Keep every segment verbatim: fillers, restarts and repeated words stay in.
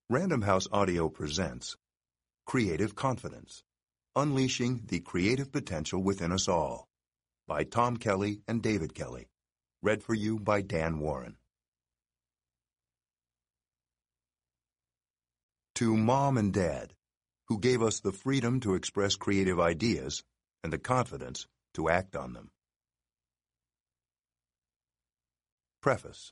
Random House Audio presents Creative Confidence, Unleashing the Creative Potential Within Us All by Tom Kelly and David Kelly. Read for you by Dan Warren. To Mom and Dad, who gave us the freedom to express creative ideas and the confidence to act on them. Preface.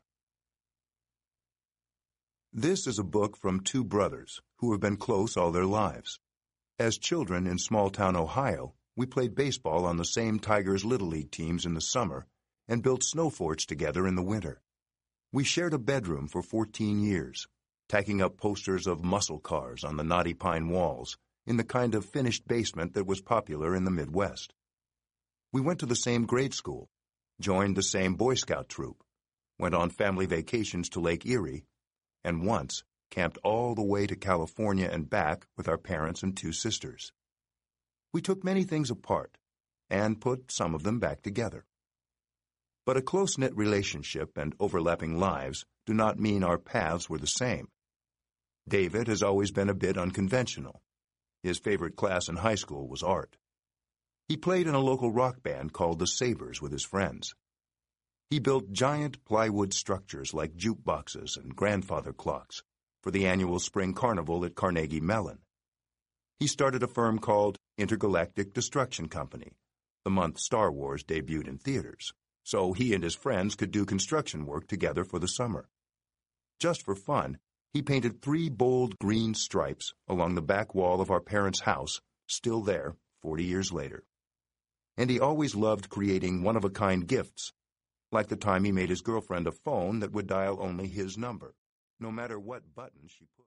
This is a book from two brothers who have been close all their lives. As children in small-town Ohio, we played baseball on the same Tigers Little League teams in the summer and built snow forts together in the winter. We shared a bedroom for fourteen years, tacking up posters of muscle cars on the knotty pine walls in the kind of finished basement that was popular in the Midwest. We went to the same grade school, joined the same Boy Scout troop, went on family vacations to Lake Erie, and once camped all the way to California and back with our parents and two sisters. We took many things apart and put some of them back together. But a close-knit relationship and overlapping lives do not mean our paths were the same. David has always been a bit unconventional. His favorite class in high school was art. He played in a local rock band called the Sabres with his friends. He built giant plywood structures like jukeboxes and grandfather clocks for the annual spring carnival at Carnegie Mellon. He started a firm called Intergalactic Destruction Company the month Star Wars debuted in theaters, so he and his friends could do construction work together for the summer. Just for fun, he painted three bold green stripes along the back wall of our parents' house, still there forty years later. And he always loved creating one-of-a-kind gifts, like the time he made his girlfriend a phone that would dial only his number, no matter what button she put.